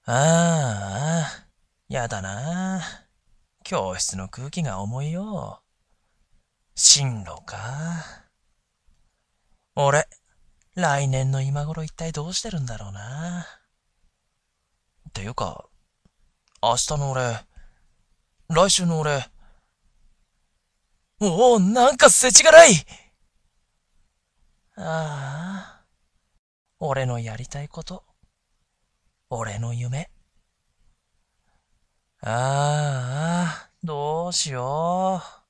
ああ、やだな。教室の空気が重いよ。進路か。俺、来年の今頃一体どうしてるんだろうな。っていうか、明日の俺、来週の俺、おお、なんか世知辛い。ああ、俺のやりたいこと、俺の夢。ああ、どうしよう。